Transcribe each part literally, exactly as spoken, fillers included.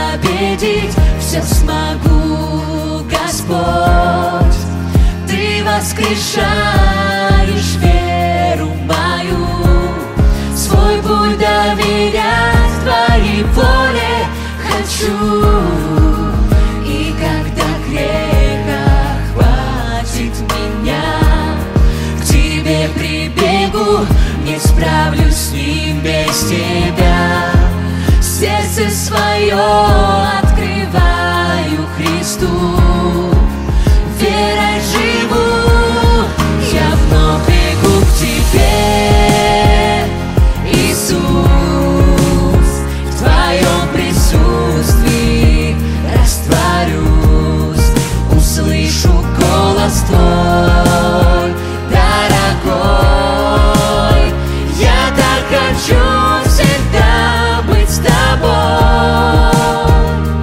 победить все смогу, Господь. Ты воскрешаешь веру мою, свой путь доверять Твоей воле хочу. И когда греха хватит меня, к Тебе прибегу, не справлюсь с ним без Тебя. Сердце свое открываю Христу, верой живу, я вновь бегу к Тебе, Иисус. В Твоем присутствии растворюсь, услышу голос Твой, дорогой. Я так хочу всегда быть с Тобой.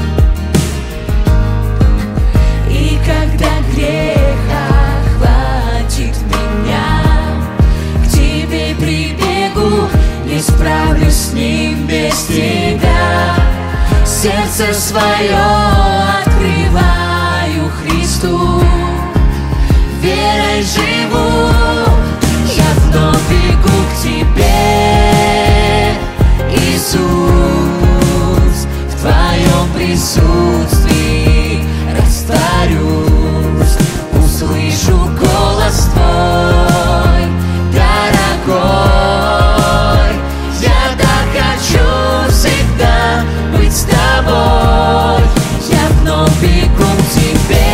И когда греха хватит меня, к Тебе прибегу, не справлюсь с ним без Тебя. Сердце свое открываю Христу, верой живу, я вновь бегу к Тебе, Иисус. В Твоем присутствии растворюсь, услышу голос Твой, дорогой. Я так хочу всегда быть с Тобой. Я вновь бегу к Тебе,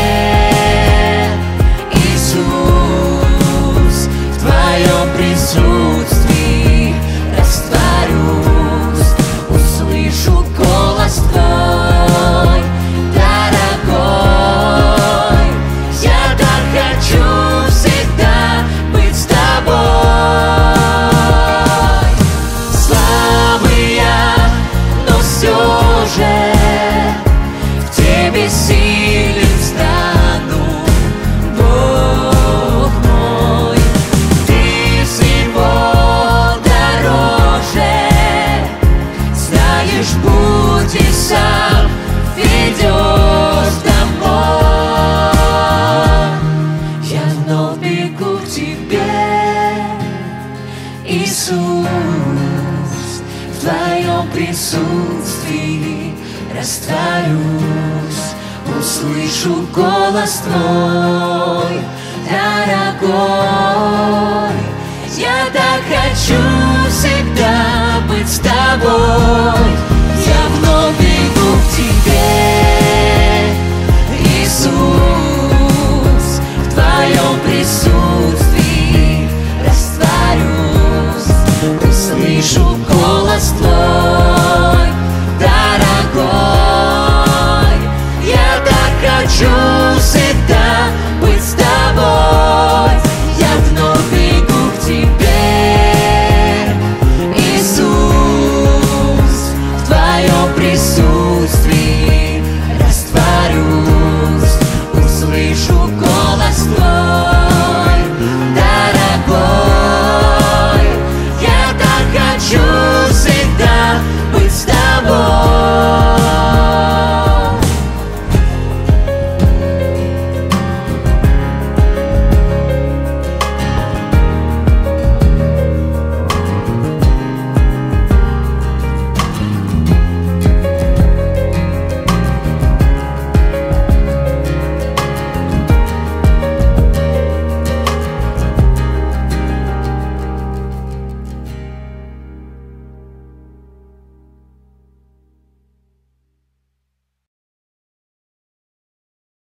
Иисус. В Твоем присутствии растворюсь, услышу голос Твой, дорогой. Я так хочу всегда быть с Тобой. Слабый я, но все же в Тебе силен стану, Бог мой. Ты всего дороже, знаешь путь и сам ведешь домой. Я вновь бегу к Тебе, Иисус. В Твоем присутствии растворюсь, услышу голос Твой, дорогой. Я так хочу всегда быть с Тобой. Я вновь бегу к Тебе, Иисус. В Твоем присутствии растворюсь, услышу голос Твой, дорогой. Я так хочу всегда быть с Тобой. Я вновь бегу к Тебе, Иисус. В Твоем присутствии растворюсь, услышу голос Твой, дорогой. Я так хочу всегда быть с Тобой.